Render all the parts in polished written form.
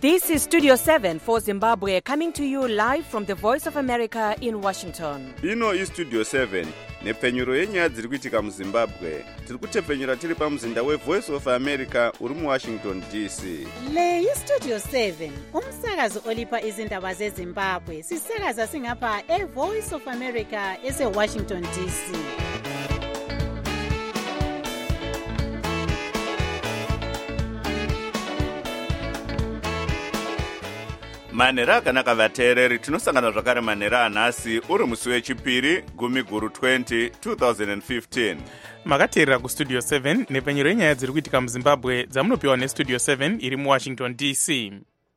This is Studio 7 for Zimbabwe, coming to you live from the Voice of America in Washington. Ino is Studio 7 nepfenyuro yenyaya dziri kuitika muZimbabwe. Tiri kutepfenyura tiri pamuzinda weVoice of America uri muWashington DC. Le iStudio 7 umsakazo olipa izindaba zeZimbabwe. Sisakaza singapha eVoice of America eseWashington DC. Manhero akanaka vateereri, tinosangana zvakare manhero anhasi uri musi wechipiri 10/20 2015. Makateerera kuStudio 7 nepfenyuro yenyaya dziri kuitika muZimbabwe dzamunopiwa neStudio 7 iri muWashington DC.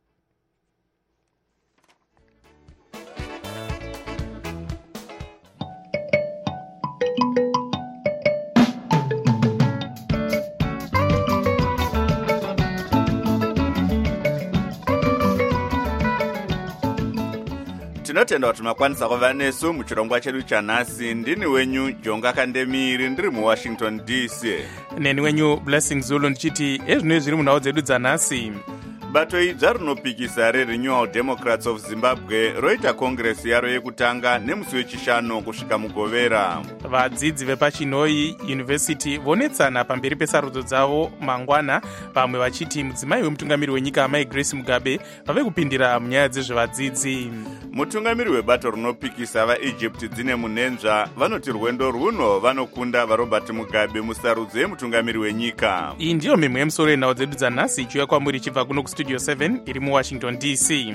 Tinotenda kuti makwanisa kuva nesu muchirongwa chedu chanhasi. Ndini wenyu Jonga Kandemiri ndiri muWashington DC. Neni wenyu Blessing Zulu ndichiti ezvino zviri munhau dzedu dzanhasi. Bato idzva rinopikisa reRenewal Democrats of Zimbabwe roita kongresi yaro yekutanga nemusi wechishanu kusvika mugovera. Vadzidzi vepachinoi University vonetsana pamberi pesarudzo dzavo mangwana, vamwe vachiti mudzimai wemutungamiri wenyika Amai Grace Mugabe vave kupindira munyaya dzezvevadzidzi. Mutungamiri webato rinopikisa vaEgypt dzine munenzva vanoti rwendo rwuno vanokunda vaRobert Mugabe musarudzo yemutungamiri wenyika. Iyi ndiyo mimwe yemusoro yenhau dzedu dzanhasi ichiuya kwamuri ichibva kuno kuStudio 7 iri muWashington DC.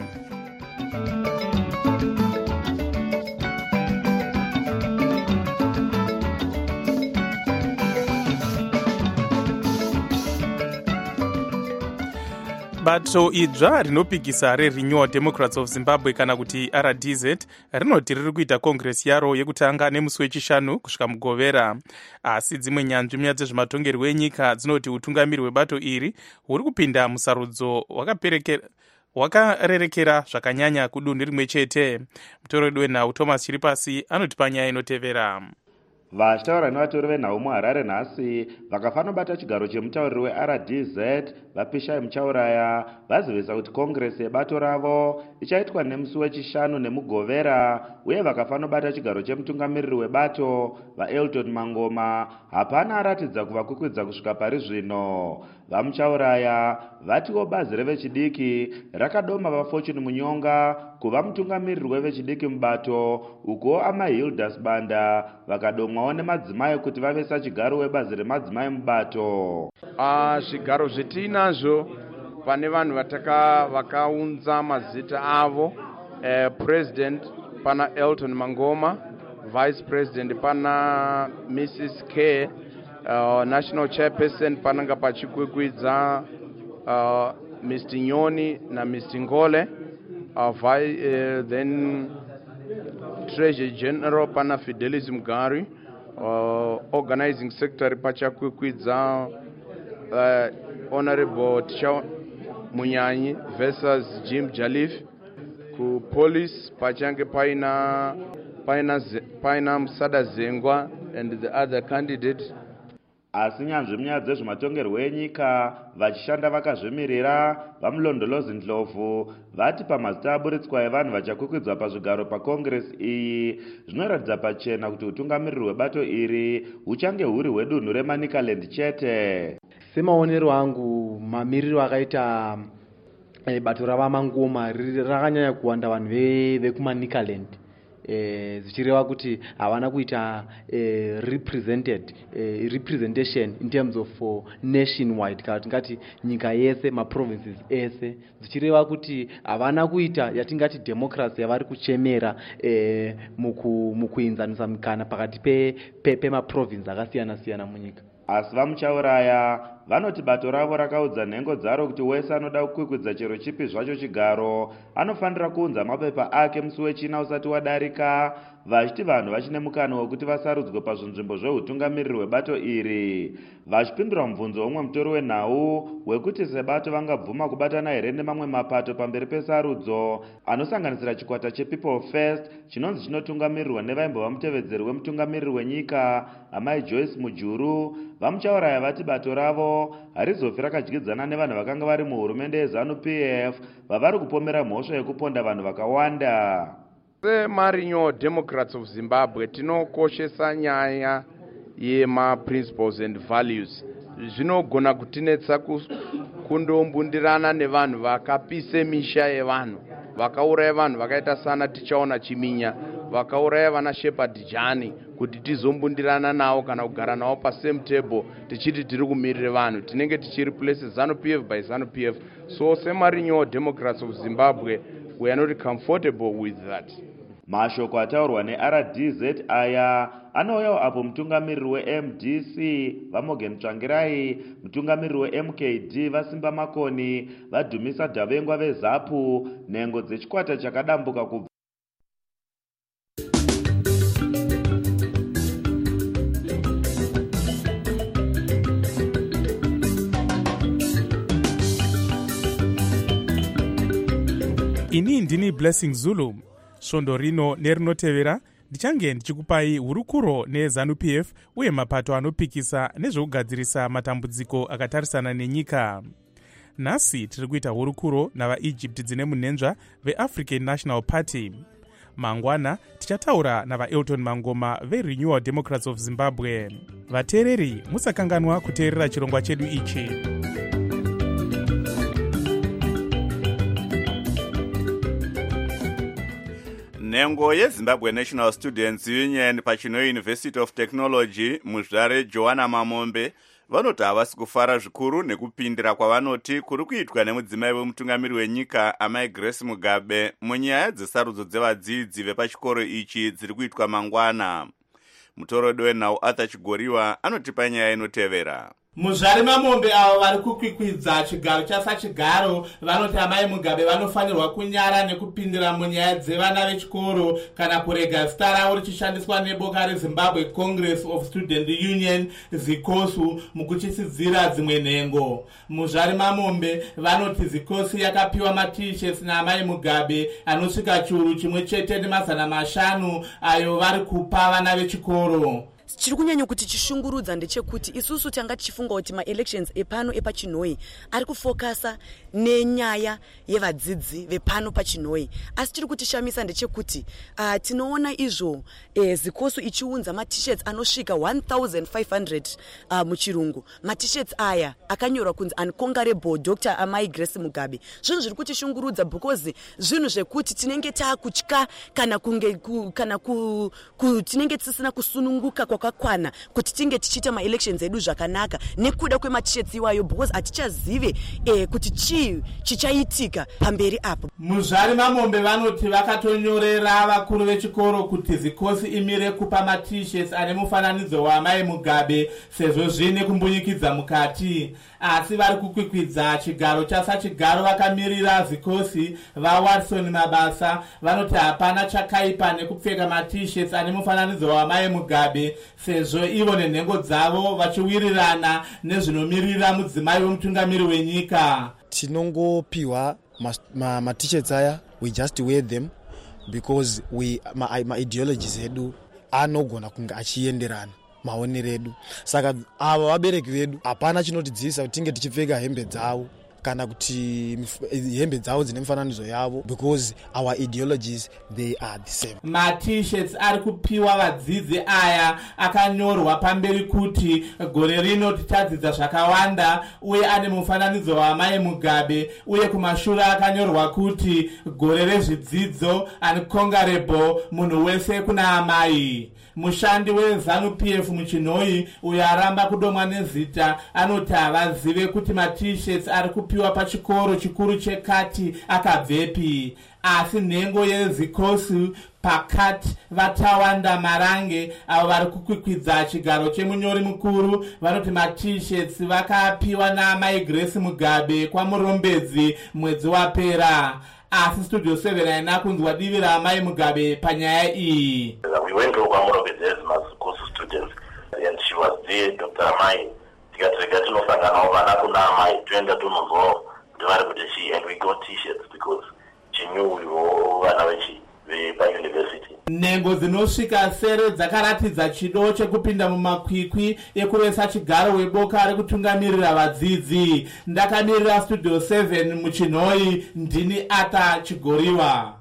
Bato idzva rinopikisa reRenewal Democrats of Zimbabwe kana kuti RDZ rinoti riri kuita kongresi yaro yekutanga nemusi wechishanu kusvika mugovera. Asi dzimwe nyanzvi munyaya dzezvematongerwo enyika dzinoti utungamiri hwebato iri huri kupinda musarudzo wakarerekera zvakanyanya kudunhu rimwe chete. Mutoro wedu wenhau Thomas Chiripasi anotipa nyaya inotevera. Vachitaura nevatori venhau muHarare nhasi vakafanobata chigaro chemutauriri weRDZ vaPishai Muchauraya vazivisa kuti kongresi yebato ravo ichaitwa nemusi wechishanu nemugovera, uye vakafanobata chigaro chemutungamiriri webato vaElton Mangoma hapana aratidza kuvakwikwidza kusvika pari zvino. VaMuchauraya vatiwo bazi revechidiki rakadoma vaFortune Munyonga kuva mutungamiriri wevechidiki mubato, uko amaHilda Sibanda vakadomwawo nemadzimai kuti vave sachigaro webazi remadzimai mubato. Zvigaro zvetinazvo pane vanhu vakaunza mazita avo. President pana Elton Mangoma, Vice President pana Mrs. K, National Chairperson pananga pachikwikwidza Mr. Nyoni na Mr. Ngole, then Treasury General pana Fidelis Mugari, Organizing Secretary pachakwikwidza Honorable Tisha Munyanyi versus Jim Jalif. Ku police pachange paina Musada Zengwa and the other candidate. Asi nyanzvi munyaya dzezvematongerwo enyika vachishanda vakazvimirira vaMulondolozi Ndlovu vati pamazita aburitswa evanhu vachakwikwidzwa pazvigaro pakongresi iyi zvinoratidza pachena kuti utungamiriri hwebato iri huchange huri hwedunhu reManicaland chete. Semaonero angu mamiriro akaita bato ravaMangoma rakanyanya kuwanda vanhu vekuManicaland, zichireva kuti havana kuita representation in terms of nationwide, kana tingati nyika yese, maprovinces ese, zichireva kuti havana kuita yatingati democracy yavari kuchemera mukuinzanisa mikana pakati pemaprovince akasiyana siyana munyika. Asi vaMuchauraya vanoti bato ravo rakaudza nhengo dzaro kuti wese anoda kukwikwidza chero chipi zvacho chigaro anofanira kuunza mapepa ake musi wechina usati wadarika, vachiti vanhu vachine mukana wekuti vasarudzwe pazvinzvimbo zveutungamiriri hwebato iri. Vachipindura mubvunzo womwe mutori wenhau wekuti sebato vangabvuma kubatana here nemamwe mapato pamberi pesarudzo anosanganisira chikwata chePeople First chinonzi chinotungamirirwa nevaimbova mutevedzeri wemutungamiriri wenyika Amai Joyce Mujuru, vaMuchauraya vati bato ravo ravo harizofi rakadyidzana nevanhu vakanga vari muhurumende yeZANU-PF vavari kupomera mhosva yekuponda vanhu vakawanda. SeMarinho Democrats of Zimbabwe tinokoshesa nyaya yema-principles and values. Zvinogona kutinetsa kundombundirana nevanhu vakapise misha yevanhu, vakauraya vanhu vakaita sana Tichaona Chiminya, vakauraya vana Shepherd Jani, kuti tizombundirana nawo kana kugara nawo pasame table tichiti tiri kumirira vanhu, tinenge tichireplace ZANU-PF by ZANU-PF. So SeMarinho Democrats of Zimbabwe, we are not comfortable with that. Mashoko ataurwa neRDZ aya anouyawo apo mutungamiriri weMDC vaMorgan Tsvangirai, mutungamiriri weMKD vaSimba Makoni vadhumisa Davengwa veZAPU nhengo dzechikwata chakadambuka kubva ini ndini Blessing Zulu. Svondo rino nerinotevera ndichange ndichikupai hurukuro neZANU-PF uye mapato anopikisa nezvekugadzirisa matambudziko akatarisana nenyika. Nhasi tiri kuita hurukuro navaEgypt dzine munhendzva veAfrican National Party. Mangwana tichataura navaElton Mangoma veRenewal Democrats of Zimbabwe. Vateereri musakanganwa kuteerera chirongwa chedu ichi. Nhengo yeZimbabwe National Students Union pachino University of Technology muzvare Joanna Mamombe vanoti havasi kufara zvikuru nekupindira kwavanoti kuri kuitwa nemudzimai wemutungamiri wenyika Amai Grace Mugabe munyaya dzesarudzo dzevadzidzi vepachikoro ichi dziri kuitwa mangwana. Mutorodi wenhau Arthur Chigoriwa anotipa nyaya inotevera. Muzvare Mamombe avo vari kukwikwidza chigaro chasachigaro vanoti Amai Mugabe vanofanirwa kunyara nekupindira munyaya dzevana vechikoro kana kurega zita ravo richishandiswa neboka reZimbabwe Congress of Student Union ZICOSU mukuchisidzira dzimwe nhengo. Muzvare Mamombe vanoti ZICOSU yakapiwa ma-t-shirts naAmai Mugabe anosvika chiuru chimwe chete ne500 ayo vari kupa vana vechikoro. Chiri kunyanya kuti chishungurudza ndechekuti isusu tanga tichifunga kuti ma-elections epano epachinoi ari kufokasa nenyaya yevadzidzi vepano pachinoi, asi chiri kutishamisa ndechekuti tinoona izvo ZICOSU ichiunza ma-t-shirts anosvika 1500 muchirungu. Ma-t-shirts aya akanyorwa kunzi Unconquerable Dr. Amai Grace Mugabe. Zvinhu zviri kutishungurudza because zvinhu zvekuti tinenge taakutya kana tinenge tisina kusununguka kwakakwana kuti tinge tichita ma-elections edu zvakanaka nekuda kwema-t-shirts iwayo because hatichazive kuti chii chichaitika pamberi apo. Muzvare Mamombe vanoti vakatonyorera vakuru vechikoro kuti ZICOSU imire kupa ma-t-shirts ane mufananidzo waAmai Mugabe sezvo zvine kumbunyikidza mukati, asi vari kukwikwidza chigaro chasachigaro vakamirira ZICOSU vaWatson Mabasa vanoti hapana chakaipa nekupfeka ma-t-shirts ane mufananidzo waAmai Mugabe sezvo ivo nenhengo dzavo vachiwirirana nezvinomirira mudzimai wemutungamiri wenyika. Tinongopiwa ma-t-shirts aya, we just wear them because ma ideologies edu anogona kunge achienderana maonero edu. Saka ava vabereki vedu hapana chinotidzivisa kuti tinge tichipfeka hembe dzavo kana kuti hembe dzavo dzine mifananidzo yavo because our ideologies they are the same. Ma-t-shirts ari kupiwa vadzidzi aya akanyorwa pamberi kuti gore rino tichadzidza zvakawanda uye ane mufananidzo waAmai Mugabe, uye kumashure akanyorwa kuti gore rezvidzidzo Unconquerable munhu wese kuna amai. Mushandi weZANU-PF muchinoi uyo aramba kudomwa nezita anoti havazive kuti ma-t-shirts ari kupiwa pachikoro chikuru chekati akabvepi, asi nhengo yeZICOSU pakati vatawanda Marange avo vari kukwikwidza chigaro chemunyori mukuru vanoti ma-t-shirts vakapiwa naAmai Grace Mugabe kwamurombedzi mwedzi wapera. Asi Studio 7 haina kunzwa divi raAmai Mugabe panyaya iyi. We went to Kwamurombedzi as ZICOSU students and she was there, Dr. Amai. Tikatrega tinosanganawo vana kuna Amai toenda tononzwawo kuti vari kuti she, and we got t-shirts because she knew we were vana vepa university. nhengo dzinosvika sere dzakaratidza chido chekupinda mumakwikwi ekuresa chigaro weboka rekutungamirira vadzidzi. Ndakamirira studio 7 muchinhoi, ndini Ata Chigoriwa.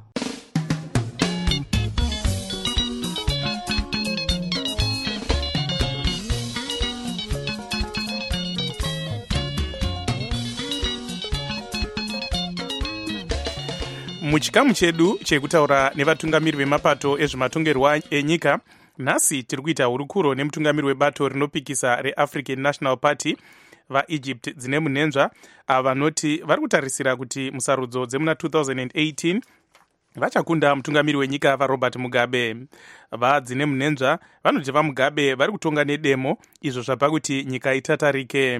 Muchikamu chedu chekutaura nevatungamiri vemapato ezvematongerwo enyika, nhasi tiri kuita hurukuro nemutungamiri webato rinopikisa reAfrican National Party vaEgypt dzine munenzva, ava vanoti vari kutarisira kuti musarudzo dzemuna 2018 vachakunda mutungamiri wenyika vaRobert Mugabe. Vadzine munenzva vanoti vaMugabe vari kutonga nedemo, izvo zvapa kuti nyika itatarike.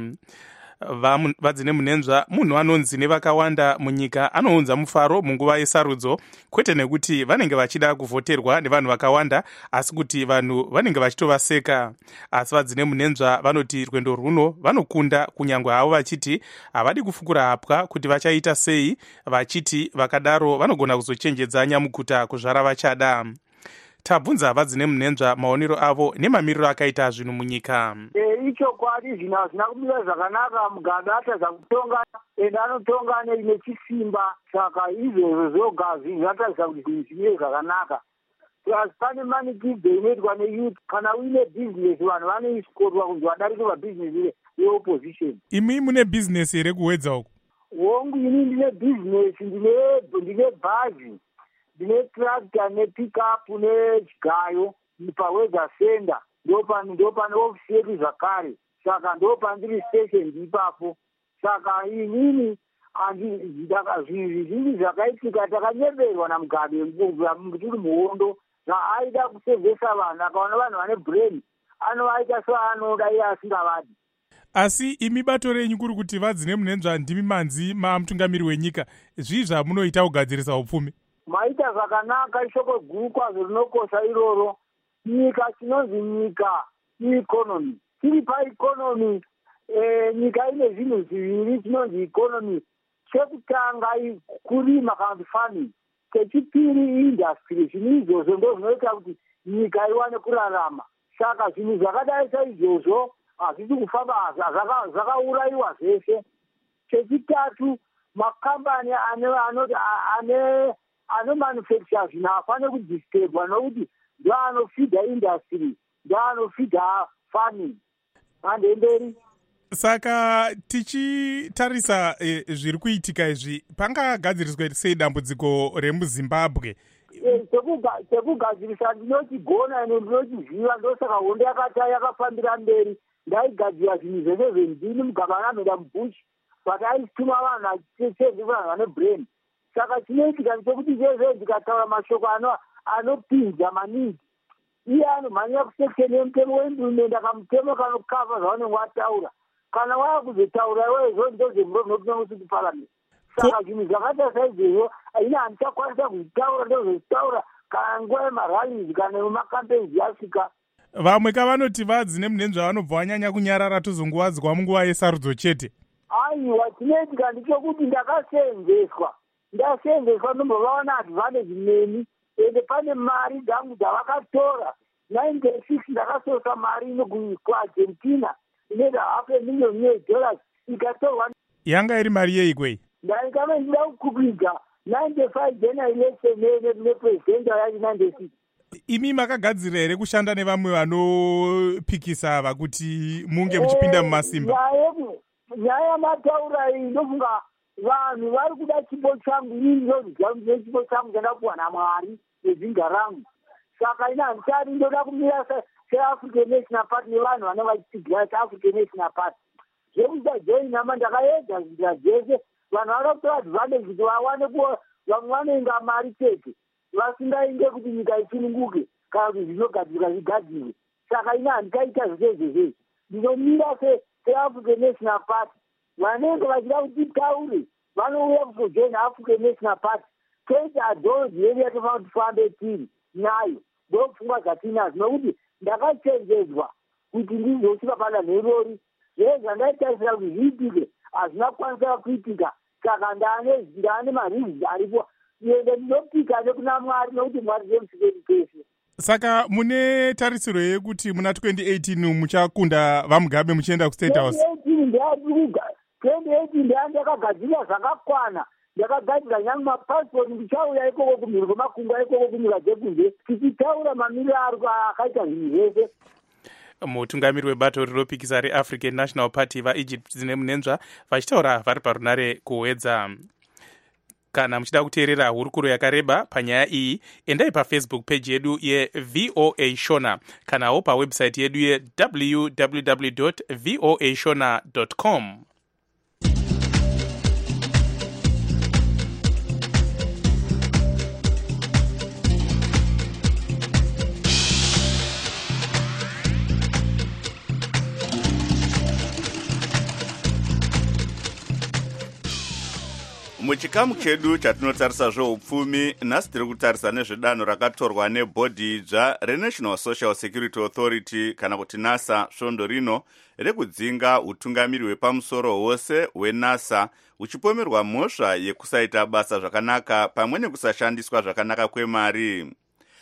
Vadzine munenzva munhu anonzi nevakawanda munyika anounza mufaro munguva yesarudzo, kwete nekuti vanenge vachida kuvhoterwa nevanhu vakawanda, asi kuti vanhu vanenge vachitovaseka. Asi vadzine munenzva vanoti rwendo rwuno vanokunda, kunyangwe havo vachiti havadi kufukura hapwa kuti vachaita sei, vachiti vakadaro vanogona kuzochenjedza nyamukuta kuzvara vachada. Tabvunza vadzine munenzva maonero avo nemamiriro akaita zvinhu munyika. Ichokwadi zvinhu hazvina kumira zvakanaka. Mugabe atadza kutonga ende anotonga nechisimba, saka izvozvo zvoga zvinatadza kuti zvinhu zvimire zvakanaka. Asi pane manikidze inoitwa neyouth. Kana uine bhizinesi vanhu vanoiskorwa kunzi vadarike pabhizinesi yeopposition. Imi mune bhizinesi here kuwedza uku? Hongu ini ndine bhizinesi, ndine bhazi, ndine tractor nepickup nechigayo pawedha center. Ndo pane ofisi yedu zvakare, saka ndo pandiri station ipapo. Saka inini zvinhu zvizhinji zvakaitika takanyeberwa naMugabe tiri muhondo, aida kusevhesa vanhu, akaona vanhu vane brain anovaita seanoda iye asingavadi. Asi imi bato renyu kuri kuti vadzine munenzva ndimi manzi mamutungamiri wenyika, zvii zvamunoita kugadzirisa upfumi? Maita zvakanaka, ishoko guru kwazvo rinokosha iroro. Nyika chinonzi nyika ikonomi. Tiri paikonomi, nyika ine zvinhu zviviri chinonzi ikonomi. Chekutanga kurima kana kuti farming, chechipiri industry. Zvinhu izvozvo ndo zvinoita kuti nyika iwane kurarama. Saka zvinhu zvakadai saizvozvo hazvisi kufamba, zvakaurayiwa zvese. Chechitatu, makambani anomanufacture zvinhu hafane kudisturbwa nokuti ndo anofidha industry, ndo anofidha farming. Handemberi. Saka tichitarisa zviri kuitika izvi, pangagadziriswa sei dambudziko remuZimbabwe? Chekugadzirisa ndinochigona ine ndinochiziva, ndosaka hondo yakafambira mberi. Ndaigadzira zvinhu zvese zvendini Mugabe anamhenda muBush, but aituma vanhu achichenze vanhu vane brain. Saka chinoitika ndechekuti chese ndikataura mashoko anopinza maningi, iye anomhanya kusekeni yemutemo wendumenda kamutemo kanokava zvavanenge wataura. Kana wava kuzotaura iwezo ndozvemuromnopinda mucity parliament. Saka zvinhu zvakaita saizvozvo ine handichakwanisa kuzvitaura, ndozozvitaura kana nguva yemarallies kana yemakampeins yasvika. Vamwe kavanoti vadzine munenzva vanobva vanyanya kunyarara tozonguwadzwa munguva yesarudzo chete. Aiwa, chinoitika ndechekuti ndakaseenzeswa ndombovaona advantage neni, ende pane mari dzangu dzavakatora. 96 ndakasosa mari ino kuArgentina inoita $500,000 ikatorwa. Yanga iri mari yei kwei? Ndaikame ndida kukupidza 95 general election nepresident yacho 96. Imi makagadzirira here kushanda nevamwe vanopikisa ava kuti munge muchipinda mumasimba? Nyaya yamataura iyi ndofunga vanhu vari kuda chipo changu, ini ndinoziva chipo changu chandapuwa naMwari nedzinga rangu. Saka ina handichari ndoda kumira seAfrican National Party nevanhu vanenge vachitsigira seAfrican National Party. Zvekuita joinama ndakaedza zvinzira dzese, vanhu vakatora advantage kuti vamwe vanoinga mari chete, vasingainge kuti nyika isununguke kana kuti zvinogadzirwa zvigadzirwe. Saka ina handikaita zvese zvese, ndinomira seAfrican National Party. Vanenge vachida kuti taure vanouya kuzojoina African National Party. Toita adhonzi yedu yatofanira kuti tifambe tiri nayo, ndopfungwa dzatinadzo, nokuti ndakachenjedzwa kuti ndizosvika padanho irori. Zvese zvandaitarisira kuti zviitike hazvina kukwanisa kuitika, saka ndaane mareasons aripo. ndiende ndinopika nekuna Mwari nokuti Mwari ndiye musikeni pese. Saka mune tarisiro yekuti muna 2018 muchakunda vaMugabe muchienda kuState House. 2018 ndakagadzira zvakakwana. Ndakagadzira nyangwe mapasipoti ndichauya ikoko kumhiri kwemakungwa ikoko kunyika dzekunze tichitaura mamiriro akaita zvinhu zvese. Mutungamiri webato rinopikisa reAfrican National Party vaEgypt dzine munenzva vachitaura vari parunare kuwedza. Kana muchida kuteerera hurukuro yakareba panyaya iyi, endai paFacebook page yedu yeVOA Shona kanawo pawebsite yedu ye www.voashona.com. Muchikamu chedu chatinotarisa zveupfumi, nhasi tiri kutarisa nezvedanho rakatorwa nebhodhi idzva reNational Social Security Authority kana kuti NASA svondo rino rekudzinga utungamiri hwepamusoro hwose hweNASA uchipomerwa mhosva yekusaita basa zvakanaka pamwe nekusashandiswa zvakanaka kwemari.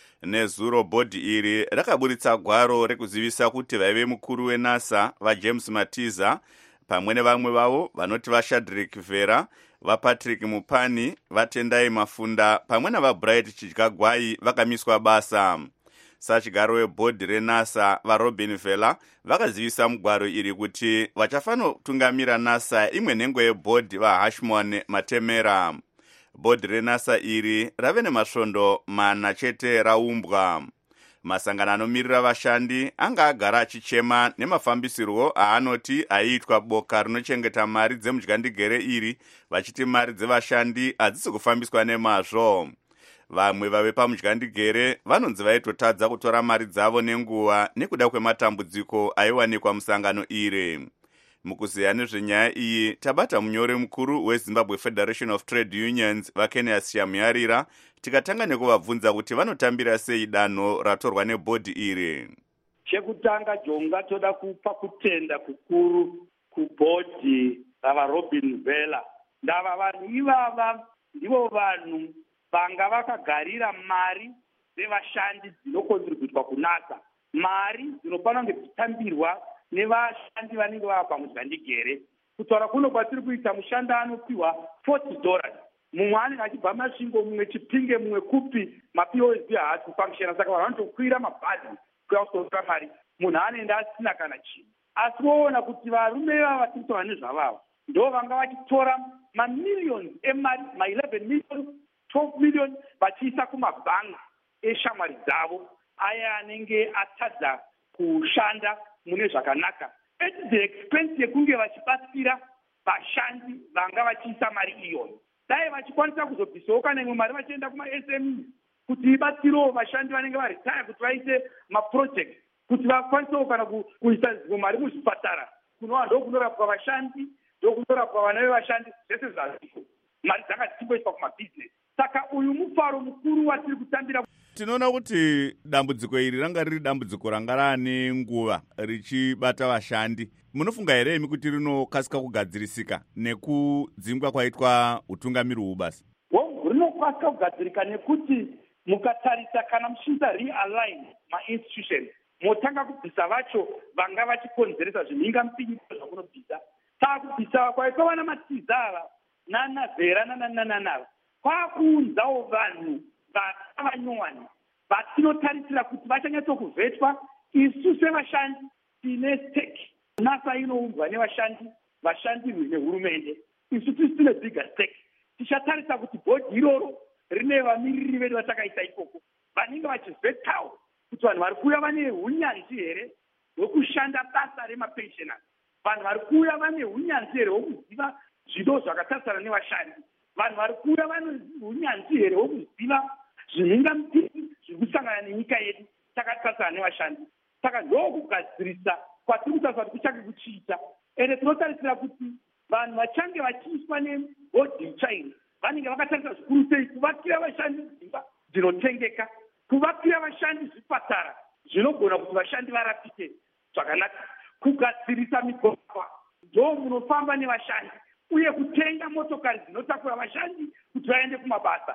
Nezuro bhodhi iri rakaburitsa gwaro rekuzivisa kuti vaive mukuru weNASA vaJames Matiza pamwe nevamwe vavo vanoti vaShadrack Vera, vaPatrick Mupani, vaTendai Mafunda pamwe navaBright Chidyagwai vakamiswa basa. Sachigaro webhodhi reNASA vaRobin Vela vakazivisa mugwaro iri kuti vachafanotungamira NASA imwe nhengo yebhodhi vaHashmon Matemera. Bhodhi reNASA iri rave nemasvondo 4 chete raumbwa. Masangano anomirira vashandi anga agara achichema nemafambisirwo aanoti aiitwa boka rinochengeta mari dzemudyandegere iri, vachiti mari dzevashandi hadzisi kufambiswa nemazvo. Vamwe vave pamudyandegere vanonzi vaitotadza kutora mari dzavo nenguva nekuda kwematambudziko aiwanikwa musangano iri. Mukuziya nezvenyaya iyi tabata munyori mukuru weZimbabwe Federation of Trade Unions vaKenias Shamuyarira tikatanga nekuvabvunza kuti vanotambira sei danho ratorwa nebhodhi iri. Chekutanga Jonga toda kupa kutenda kukuru kubhodhi ravaRobin Vela. Ndava vanhu ivava ndivo vanhu vanga vakagarira mari dzevashandi dzinokontributwa kuNASA. Mari dzinofanira kunge dzichitambirwa nevashandi vanenge vava pamudyandegere. Kutaura kuno kwatiri kuita mushandi anopiwa $40. Mumwe anenge achibva masvingo, mumwe Chipinge, mumwe Kupi, maPOSB haasi kufangishena. Saka vanhu vanotokwira mabhazi kuya kutotora mari, munhu anoenda asina kana chinhu. Asi voona kuti varume ivava vatiri kutaura nezvavavo ndo vanga vachitora mamiliyoni emari, ma11 million, 12 million vachiisa kumabhanga eshamwari dzavo aya anenge atadza kushanda mune zvakanaka at the expense yekunge vachibatsira vashandi vanga vachiisa mari iyoyo. Dai vachikwanisa kuzobvisawo kana imwe mari vachienda kumaSME kuti ibatsirewo vashandi vanenge varetire kuti vaite maproject, kuti vakwanisewo kana kuisa zimwe mari muzvipatara kunova ndokunorapwa vashandi, ndokunorapwa vana vevashandi, zvese zvazviko. Mari dzanga dzichingoiswa kumabhizinesi. Saka uyu mufaro mukuru watiri kutambira. Tinoona kuti dambudziko iri ranga riri dambudziko ranga rane nguva richibata vashandi. Munofunga here imi kuti rinokasika kugadzirisika nekudzingwa kwaitwa utungamiri huu basi? Rinokasika kugadzirika nekuti mukatarisa kana muchiita realign ma-institutions, motanga kubvisa vacho vanga vachikonzeresa zvimhingamupinyiso zvakunobvisa. Takubvisa kwaitwa vana Matiza ava nana Vera nananava kwakuunzawo vanhu vakavanyowani vatinotarisira kuti vachanyatsokuvetwa. Isu sevashandi tine stake. NASA inoumbwa nevashandi, vashandirwi nehurumende. Isu tisine bigger stake. Tichatarisa kuti bhodhi iroro rine vamiriri vedu vatakaisa ikoko vanenge vachivetawo kuti vanhu vari kuuya vane unyanzvi here hwekushanda basa remapensioners, vanhu vari kuuya vane unyanzvi here hwekuziva zvido zvakatarisana nevashandi, vanhu vari kuuya vane unyanzvi here hwekuziva zvimhingamupinyi zviri kusangana nenyika yedu takatarisana nevashandi. Saka ndokugadzirisa kwatiri kutarisira kuti kuchange kuchiita. Ende tinotarisira kuti vanhu vachange vachiiswa nebhodhi chaino vanenge vakatarisa zvikuru sei kuvakira vashandi dzimba dzinotengeka, kuvakira vashandi zvipatara zvinogona kuti vashandi varapike zvakanaka, kugadzirisa migwagwa ndo munofamba nevashandi, uye kutenga motokari dzinotakura vashandi kuti vaende kumabasa.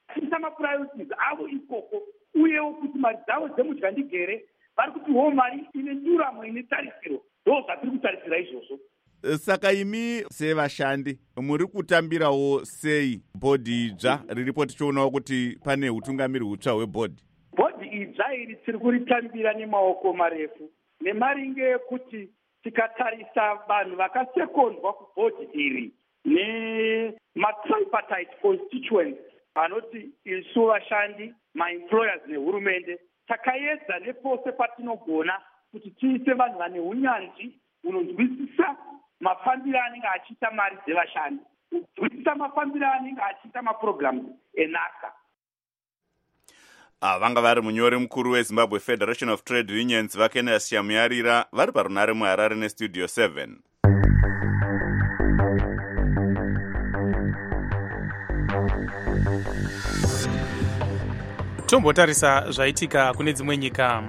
vachiisa mapuriorities avo ikoko, uyewo kuti mari dzavo dzemudyandigere vari kutiwo mari ine nduramo ine tarisiro. Ndo zvatiri kutarisira izvozvo. Saka imi sevashandi muri kutambirawo sei bhodhi idzva riripo, tichionawo kuti pane utungamiri hutsva hwebhodhi? Bhodhi idzva iri tiri kuritambira nemaoko marefu, nemaringe ekuti tikatarisa vanhu vakasekondwa kubhodhi iri nematripartite constituents anoti isu vashandi, maemployers nehurumende, takaedza nepose patinogona kuti tiise vanhu vane unyanzvi unonzwisisa mafambiro anenge achiita mari dzevashandi, kunzwisisa mafambiro anenge achiita mapurogiramu enhaka. Vanga vari munyori mukuru weZimbabwe Federation of Trade Unions vaKenes Shamuyarira vari parunare muHarare neStudio 7. Tombotarisa zvaitika kune dzimwe nyika.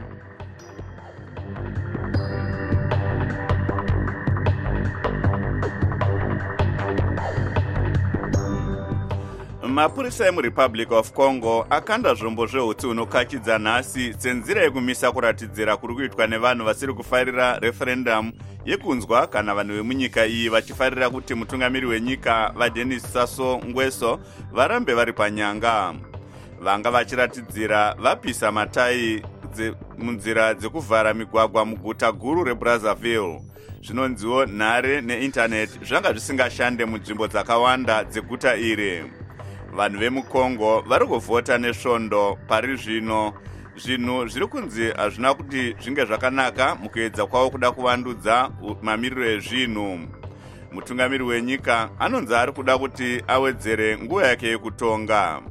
Mapurisa emuRepublic of Congo akanda zvombo zveutsi hunokachidza nhasi senzira yekumisa kuratidzira kuri kuitwa nevanhu vasiri kufarira referendum yekunzwa kana vanhu vemunyika iyi vachifarira kuti mutungamiri wenyika vaDenis Sassou Nguesso varambe vari panyanga. Vanga vachiratidzira vapisa matayi munzira dzekuvhara migwagwa muguta guru reBrazzaville. Zvinonziwo nhare neindaneti zvanga zvisingashande munzvimbo dzakawanda dzeguta iri. Vanhu vemukongo vari kuvhota nesvondo pari zvino. Zvinhu zviri kunzi hazvina kuti zvinge zvakanaka mukuedza kwavo kuda kuvandudza mamiriro ezvinhu. Mutungamiri wenyika anonzi ari kuda kuti awedzere nguva yake yekutonga.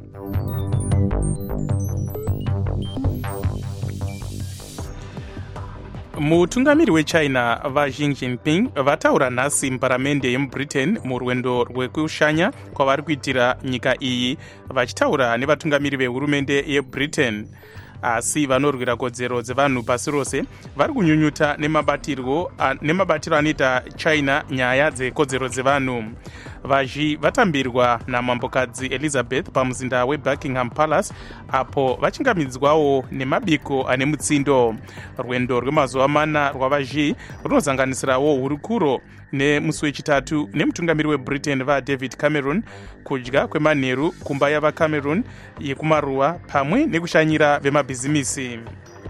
Mutungamiri wechina vaXi Jinping vataura nhasi muparamende yemubritain murwendo rwekushanya kwavari kuitira nyika iyi, vachitaura nevatungamiri vehurumende yebritain. Asi vanorwira kodzero dzevanhu pasi rose vari kunyunyuta nemabatiro anoita china nyaya dzekodzero dzevanhu. VaXi vatambirwa namambokadzi Elizabeth pamuzinda weBuckingham Palace, apo vachingamidzwawo nemabiko ane mutsindo. Rwendo rwemazuva mana rwavaXi runozanganisirawo hurukuro nemusi wechitatu nemutungamiri webritain vaDavid Cameron, kudya kwemanheru kumba yavaCameron yekumaruwa pamwe nekushanyira vemabhizimisi.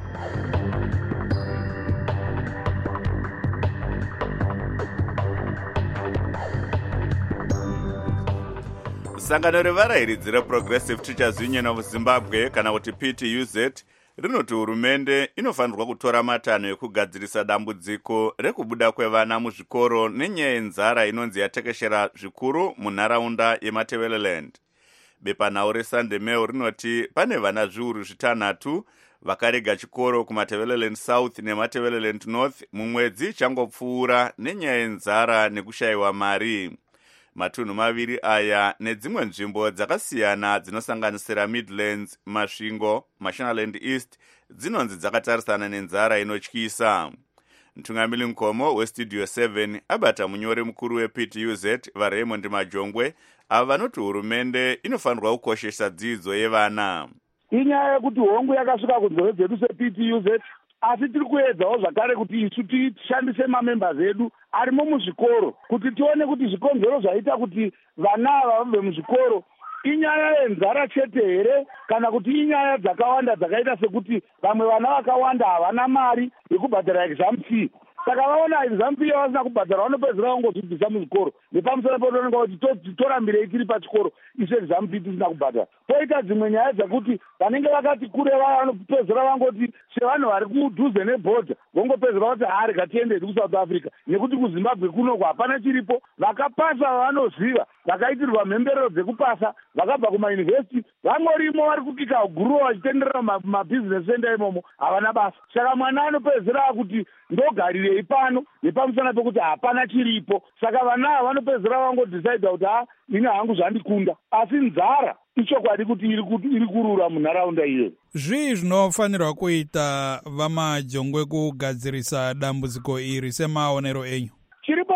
Sangano revarairidzi reProgressive Teachers Union of Zimbabwe kana kuti PTUZ rinoti hurumende inofanirwa kutora matanho ekugadzirisa dambudziko rekubuda kwevana muzvikoro nenyaya yenzara inonzi yatekeshera zvikuru munharaunda yeMatabeleland. Bepanhau reSunday Mail rinoti pane vana zviuru 6 vakarega chikoro kuMatabeleland South neMatabeleland North mumwedzi changopfuura nenyaya yenzara nekushayiwa mari. Matunhu maviri aya nedzimwe nzvimbo dzakasiyana dzinosanganisira Midlands, Masvingo, Mashonaland East dzinonzi dzakatarisana nenzara inotyisa. Mtungamiri Nkomo weStudio 7 abata munyori mukuru wePTUZ vaRaymond Majongwe ava vanoti hurumende inofanirwa kukoshesa dzidzo yevana. Inyaya yekuti hongu yakasvika kunzeve dzedu sePTUZ, asi tiri kuedzawo zvakare kuti isu tishandise mamembers edu arimo muzvikoro kuti tione kuti zvikonzero zvaita kuti vana ava vabve muzvikoro inyaya yenzara chete here kana kuti inyaya dzakawanda dzakaita sekuti vamwe vana vakawanda havana mari yekubhadhara exam fee. Saka vaona exam fee yavasina kubhadhara vanopedzera vangozvibvisa muzvikoro. Nepamusoro pedonenga kuti torambirei tiri pachikoro isu exam fee tisina kubhadhara. Poita dzimwe nyaya dzekuti vanenge vakati kure vaya vanopedzera vangoti sevanhu vari kudhuze nebhodha vongopedzera kuti rega tiendei kuSouth Africa nekuti kuZimbabwe kunoko hapana chiripo. Vakapasa vanoziva vakaitirwa mhemberero dzekupasa vakabva kumayunivhesiti vangorimo vari kupika guruva vachitenderera mabhizinesi center imomo havana basa. Saka mwana anopedzera kuti ndogarirei pano nepamusana pekuti hapana chiripo. Saka vana ava vanopedzera vangodhisaidha kuti ini hangu zvandikunda, asi nzara ichokwadi kuti iri kurura munharaunda iyoyo. Zvii zvinofanirwa kuita vaMajongwe kugadzirisa dambudziko iri semaonero enyu? Chiripo ndechekuti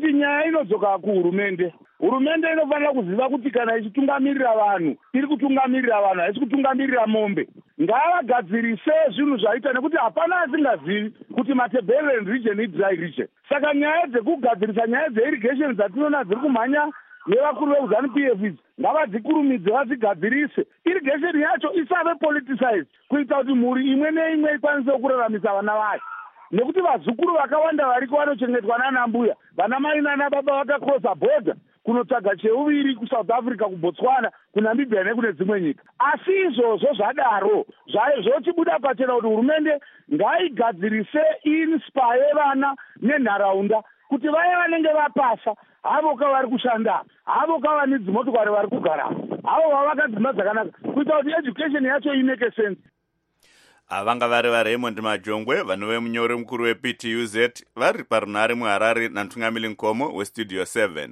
kuti nyaya inodzoka kuhurumende. Hurumende inofanira kuziva kuti kana ichitungamirira vanhu iri kutungamirira vanhu, haisi kutungamirira mombe. Ngavagadzirise zvinhu zvaita, nekuti hapana asingazivi kuti Matabeleland region idry region. Saka nyaya dzekugadzirisa nyaya dzeirrigation dzatinoona dziri kumhanya nevakuru veZANU-PF ngavadzikurumidze vadzigadzirise. Irrigation yacho isave politicized kuita kuti mhuri imwe neimwe ikwanise kuraramisa vana vayo. Nekuti vazukuru vakawanda variko vanochengetwa nana mbuya, vana mai nana baba vakakrosa border kunotsvaga cheuviri kuSouth Africa, kuBotswana, kuNamibia nekune dzimwe nyika. Asi izvozvo zvadaro zvochibuda pachena kuti hurumende ngaigadzirise inspire vana nenharaunda kuti vaya vanenge vapasa, havo kavari kushanda, havo kava nedzimotokari vari kugara, havo vavakadzima dzakanaka, kuita kuti education yacho imeke sense. Vanga vari vaRaymond Majongwe, vanove munyori mukuru wePTUZ, vari parunhare muHarare naMtungamiri Nkomo weStudio 7.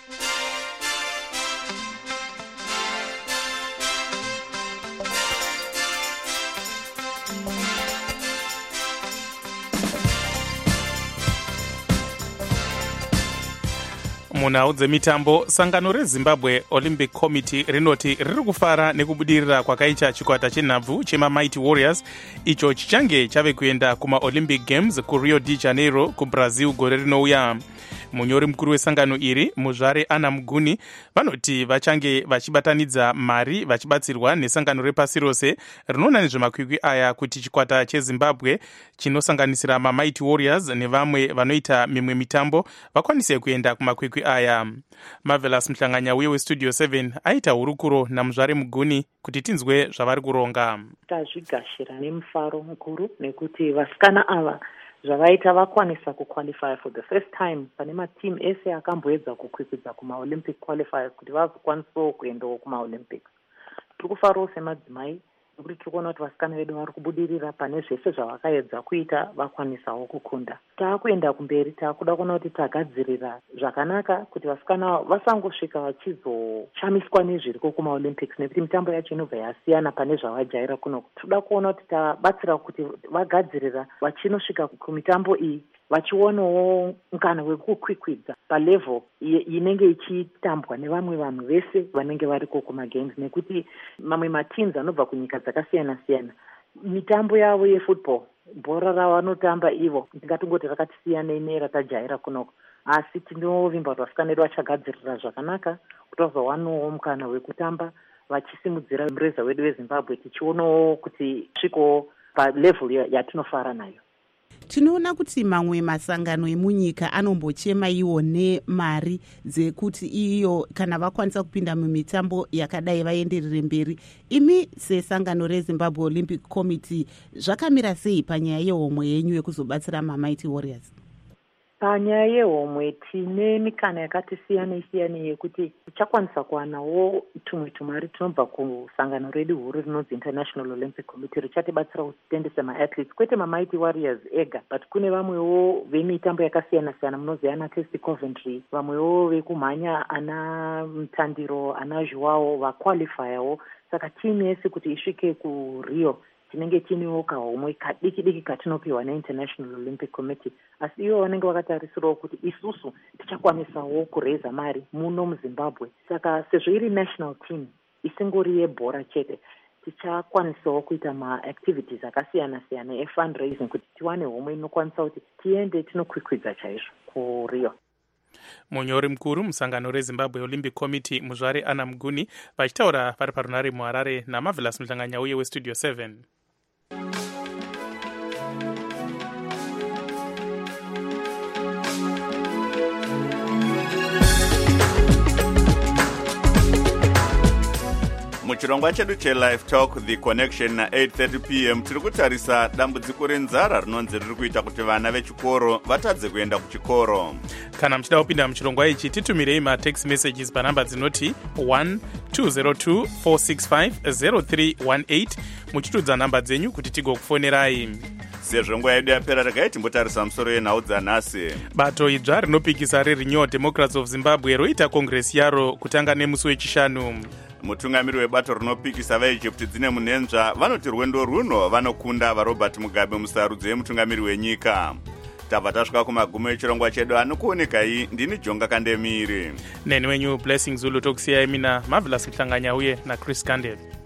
munhau dzemitambo, sangano reZimbabwe Olympic Committee rinoti riri kufara nekubudirira kwakaita chikwata chenhabvu chemaMighty Warriors icho chichange chave kuenda kumaOlympic Games kuRio de Janeiro kuBrazil gore rinouya. Munyori mukuru wesangano iri, Muzvare Anna Muguni, vanoti vachange vachibatanidza mari vachibatsirwa nesangano repasi rose rinoona nezvemakwikwi aya kuti chikwata cheZimbabwe chinosanganisira maMighty Warriors nevamwe vanoita mimwe mitambo vakwanise kuenda kumakwikwi aya. Marvelous Mhlanganya uye weStudio 7 aita hurukuro naMuzvare Muguni kuti tinzwe zvavari kuronga. Tazvigashira nemufaro mukuru nekuti vasikana ava zvavaita vakwanisa kuqualify for the first time pane matimu ese akamboedza kukwikwidza kumaOlympic qualifiers kuti vazokwanisawo kuendawo kumaOlympics. Tiri kufarawo semadzimai nekuti tiri kuona kuti vasikana vedu vari kubudirira pane zvese zvavakaedza kuita vakwanisawo kukunda. Taakuenda kumberi, taakuda kuona kuti tagadzirira zvakanaka kuti vasikana vasangosvika vachizoshamiswa nezviriko kumaOlympics nekuti mitambo yacho inobva yasiyana pane zvavajaira kuno. Toda kuona kuti tabatsira kuti vagadzirira vachinosvika kumitambo iyi vachionawo mukana wekukwikwidza palevel inenge ichitambwa nevamwe vanhu vese vanenge variko kumagames, nekuti mamwe mateams anobva kunyika dzakasiyana siyana mitambo yavo yefootball, bhora ravanotamba ivo ndingatongoti rakatisiyanei neratajaira kunoko, asi tinovimba kuti vasikana vedu vachagadzirira zvakanaka kuti vazowanawo mukana wekutamba vachisimudzira mureza wedu weZimbabwe tichionawo kuti svikowo palevel yatinofara nayo. Tinoona kuti mamwe masangano emunyika anombochema iwo nemari dzekuti iyo kana vakwanisa kupinda mumitambo yakadai vaenderere mberi. Imi sesangano reZimbabwe Olympic Committee zvakamira sei panyaya yehomwe yenyu yekuzobatsira maMighty Warriors? Panyaya yehomwe tine mikana yakati siyanei yekuti tichakwanisa kuwanawo tumwe tumari tunobva kusangano redu huru rinonzi International Olympic Committee richatibatsira kuti titende sema-athletes, kwete maMighty Warriors ega, but kune vamwewo vemitambo yakasiyana siyana, munoziva ana Testi Coventry, vamwewo vekumhanya ana Mtandiro, ana Joao vaqualifyawo. Saka timu yese kuti isvike kuRio tinenge tinewo kahomwe kadiki diki katinopiwa neInternational Olympic Committee, asi ivo vanenge vakatarisirawo kuti isusu tichakwanisawo kureza mari muno muZimbabwe. Saka sezvo iri national team isingori yebhora chete, tichakwanisawo kuita maactivities akasiyana siyana efundraising kuti tiwane homwe inokwanisa kuti tiende tinokwikwidza chaizvo kuRio. Munyori mukuru musangano reZimbabwe Olympic Committee Muzvare Anna Muguni vachitaura vari parunhare muHarare naMarvelous Mhlanganya uye weStudio 7. Muchirongwa chedu cheLive Talk The Connection na 8:30 p.m. tiri kutarisa dambudziko renzara rinonzi riri kuita kuti vana vechikoro vatadze kuenda kuchikoro. Kana muchida kupinda muchirongwa ichi titumirei matext messages panhamba dzinoti 1204650318 muchitudza nhamba dzenyu kuti tigokufonerai. Sezvo nguva yedu yapera regai timbotarisa musoro yenhau dzanhasi. Bato idzva rinopikisa reRenew Democrats of Zimbabwe roita kongresi yaro kutanga nemusi wechishanu. Mutungamiri webato rinopikisa vaIjipti dzine munenzva vanoti rwendo runo vanokunda vaRobert Mugabe musarudzo yemutungamiri wenyika. tabva tasvika kumagumo echirongwa chedu. Anokuonekai ndini Jonga Kandemiri. Neni wenyu Blessing Zulu, tokusiyai mina Marvelous Mhlanganya uye naChris Kandel.